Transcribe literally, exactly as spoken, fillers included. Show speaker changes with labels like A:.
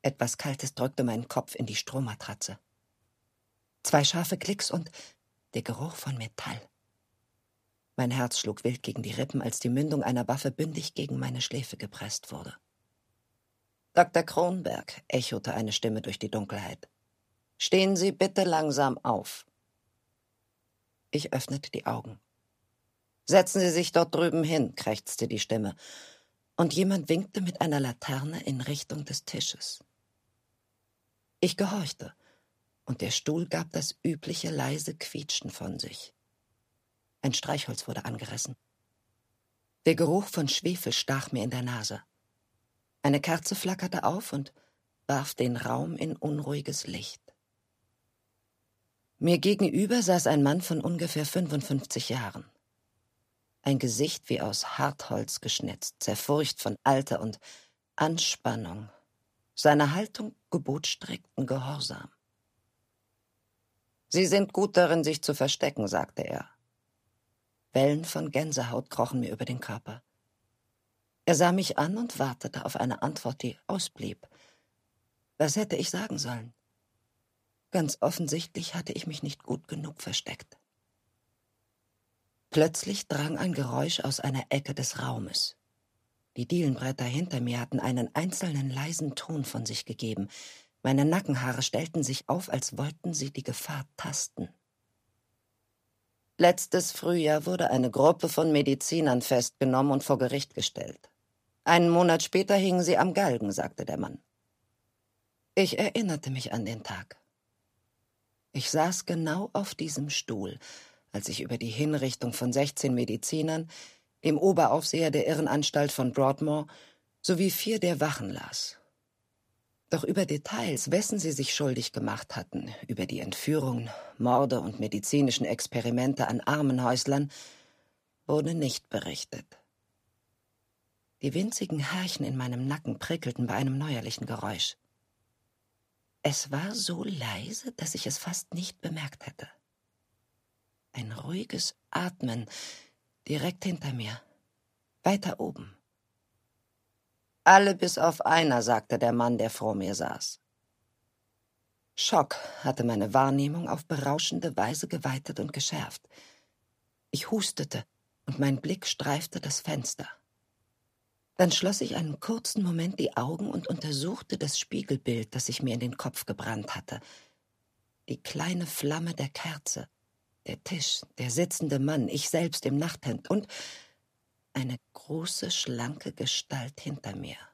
A: Etwas Kaltes drückte meinen Kopf in die Strohmatratze. Zwei scharfe Klicks und der Geruch von Metall. Mein Herz schlug wild gegen die Rippen, als die Mündung einer Waffe bündig gegen meine Schläfe gepresst wurde. »Doktor Kronberg«, echote eine Stimme durch die Dunkelheit. »Stehen Sie bitte langsam auf.« Ich öffnete die Augen. »Setzen Sie sich dort drüben hin«, krächzte die Stimme, und jemand winkte mit einer Laterne in Richtung des Tisches. Ich gehorchte, und der Stuhl gab das übliche leise Quietschen von sich. Ein Streichholz wurde angerissen. Der Geruch von Schwefel stach mir in der Nase. Eine Kerze flackerte auf und warf den Raum in unruhiges Licht. Mir gegenüber saß ein Mann von ungefähr fünfundfünfzig Jahren. Ein Gesicht wie aus Hartholz geschnitzt, zerfurcht von Alter und Anspannung. Seine Haltung gebot strikten Gehorsam. »Sie sind gut darin, sich zu verstecken«, sagte er. Wellen von Gänsehaut krochen mir über den Körper. Er sah mich an und wartete auf eine Antwort, die ausblieb. Was hätte ich sagen sollen? Ganz offensichtlich hatte ich mich nicht gut genug versteckt. Plötzlich drang ein Geräusch aus einer Ecke des Raumes. Die Dielenbretter hinter mir hatten einen einzelnen leisen Ton von sich gegeben. Meine Nackenhaare stellten sich auf, als wollten sie die Gefahr tasten. Letztes Frühjahr wurde eine Gruppe von Medizinern festgenommen und vor Gericht gestellt. Einen Monat später hingen sie am Galgen, sagte der Mann. Ich erinnerte mich an den Tag. Ich saß genau auf diesem Stuhl, als ich über die Hinrichtung von sechzehn Medizinern, dem Oberaufseher der Irrenanstalt von Broadmoor sowie vier der Wachen las. Doch über Details, wessen sie sich schuldig gemacht hatten, über die Entführungen, Morde und medizinischen Experimente an Armenhäuslern, wurde nicht berichtet. Die winzigen Härchen in meinem Nacken prickelten bei einem neuerlichen Geräusch. Es war so leise, dass ich es fast nicht bemerkt hätte. Ein ruhiges Atmen direkt hinter mir, weiter oben. »Alle bis auf einer«, sagte der Mann, der vor mir saß. Schock hatte meine Wahrnehmung auf berauschende Weise geweitet und geschärft. Ich hustete und mein Blick streifte das Fenster. Dann schloss ich einen kurzen Moment die Augen und untersuchte das Spiegelbild, das sich mir in den Kopf gebrannt hatte. Die kleine Flamme der Kerze, der Tisch, der sitzende Mann, ich selbst im Nachthemd und eine große, schlanke Gestalt hinter mir.